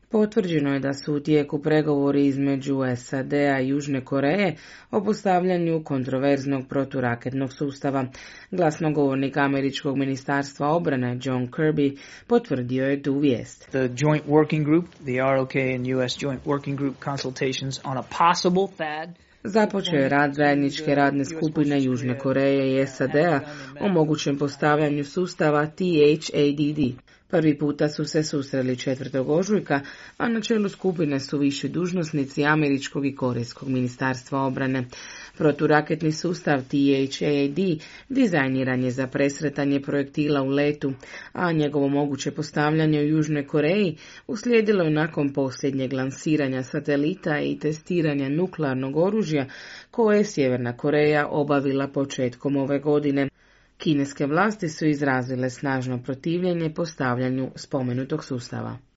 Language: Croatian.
Potvrđeno je da su u tijeku pregovori između SAD-a i Južne Koreje o postavljanju kontroverznog proturaketnog sustava. Glasnogovornik američkog ministarstva obrane John Kirby potvrdio je tu vijest. The joint working group, the ROK and US joint working group consultations on a possible THAAD. Započeo je rad zajedničke radne skupine Južne Koreje i SAD-a o mogućem postavljanju sustava THAAD. Prvi puta su se susreli 4. ožujka, a na čelu skupine su viši dužnosnici američkog i korejskog ministarstva obrane. Proturaketni sustav THAAD dizajniran je za presretanje projektila u letu, a njegovo moguće postavljanje u Južnoj Koreji uslijedilo je nakon posljednjeg lansiranja satelita i testiranja nuklearnog oružja koje je Sjeverna Koreja obavila početkom ove godine. Kineske vlasti su izrazile snažno protivljenje postavljanju spomenutog sustava.